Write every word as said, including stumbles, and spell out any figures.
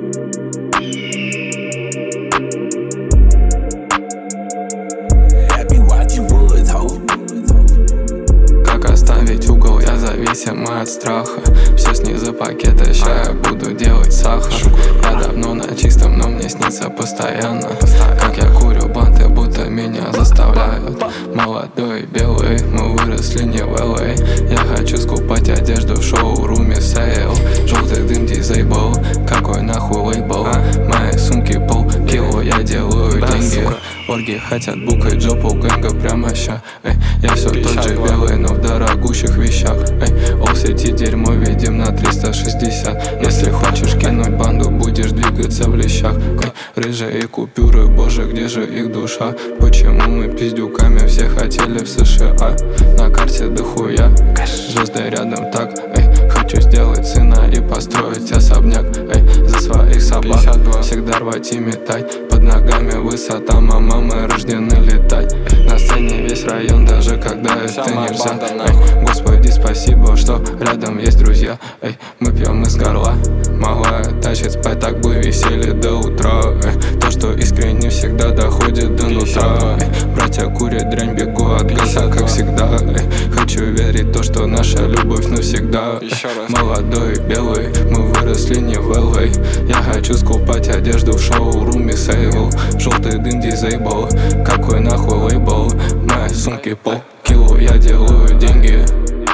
Как оставить угол, я зависимый от страха. Все снизу пакета, ща я буду делать сахар. Я давно на чистом, но мне снится постоянно. Как я курю банты, будто меня заставляют. Молодой, белый, мы выросли не в эл эй. Я хочу скупать одежду в шоуруме сейл. Желтый дым дизейбл, какой нахуй лейбл. Мои сумки полкило, я делаю деньги. Орги хотят букать жопу гэнга прямо ща. Эй, я все тот же белый, но в дорогущих вещах. Эй, олл-сети дерьмо видим на триста шестьдесят. Если хочешь кинуть банду, будешь двигаться в лещах. Эй, рыжие купюры, боже, где же их душа? Почему мы пиздюками все хотели в США? На карте дохуя, звезды рядом так. Эй, хочу сделать сына и построить особняк. Эй, за своих собак всегда рвать и метать. Под ногами высота, мама, мы рождены летать. На сцене весь район, даже когда это нельзя. Эй, Господи, спасибо, что рядом есть друзья. Эй, мы пьем из горла, малая тащит спать, так бы веселье до утра. Эй, то, что искренне всегда доходит до нутра. Эй, братья курят дрянь, бегу от газа, как всегда. Эй, хочу верить в то, что наша любовь навсегда. Эй, молодой, белый, мы выросли не в эл эй. Я хочу скупать одежду в шоуруме сейл. Желтый дым дизейбл, какой нахуй лейбл. Мои сумки полкило, я делаю деньги.